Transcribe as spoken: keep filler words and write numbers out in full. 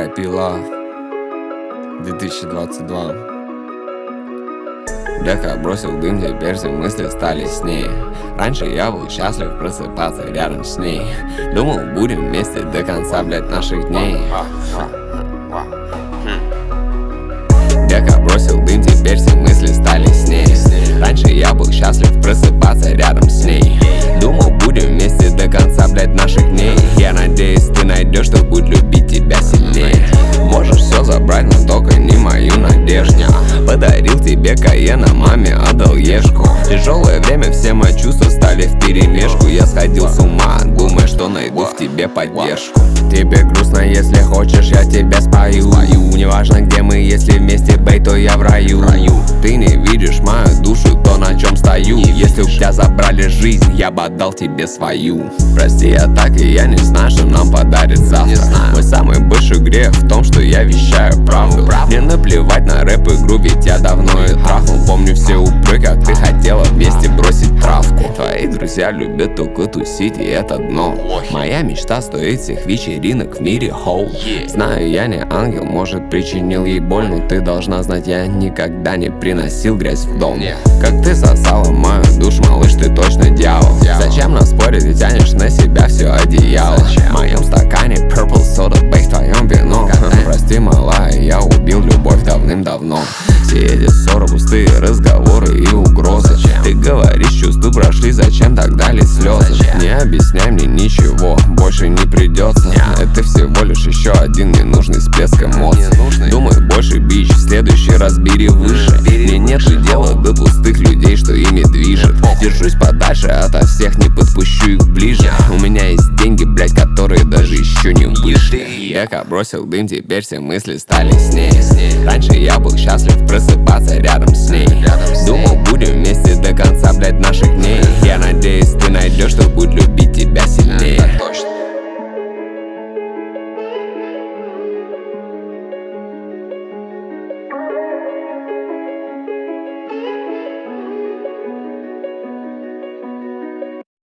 эр ай пи Love две тысячи двадцать два. Дека бросил дым, теперь все мысли стали с ней. Раньше я был счастлив просыпаться рядом с ней. Думал, будем вместе до конца, блядь, наших дней. Дека бросил дым, теперь все мысли стали с ней. Раньше я был счастлив просыпаться рядом с ней. Думал, будем вместе до конца, блядь, наших дней. Я надеюсь, ты найдешь, кто будет любить тебя сильнее. Можешь все забрать, но только не мою надежду. Подарил тебе Каена, маме отдал Ешку. Тяжелое время, все мои чувства стали вперемешку. Я сходил с ума, думая, что найду в тебе поддержку. Тебе грустно, если хочешь, я тебя спою. Неважно где мы, если вместе, бей, то я в раю. Ты не видишь мою душу, то на чем стою. Если у тебя забрали жизнь, я бы отдал тебе свою. Прости, я так и я не знаю, что нам подарит завтра. Мой самый большой грех в том, что я вещаю правду. Мне наплевать на рэп-игру, ведь я давно и трахнул. Помню все упреки, как ты хотела вместе бросить травку. Твои друзья любят только тусить, и это дно. Моя мечта стоит всех вечеринок в мире, хоу. Знаю, я не ангел, может причинил ей боль, но ты должна знать, я никогда не приносил грязь в дом. Как ты сосала мою душу, малыш, ты точно дьявол. Зачем нас спорить, ты тянешь на себя все одеяло. В моем стакане purple soda, бей, в твоем вино. Прости, малая, я убил любовь давным-давно. Все эти ссоры, пустые разговоры и угрозы. Ты говоришь, чувства прошли, зачем тогда лить слезы? Не объясняй мне ничего, больше не придется. Это всего лишь еще один ненужный всплеск эмоций. Думай больше, бич, в следующий раз бери выше. Мне нету дела до пустых людей, что ими движет. Держусь подальше ото всех, не подпущу их ближе. У меня есть деньги, блять, которые даже еще не вышли. Дека бросил дым, теперь все мысли стали с ней. Раньше я был счастлив просыпаться рядом с ней. Думал, будем вместе до конца, блять, наших дней.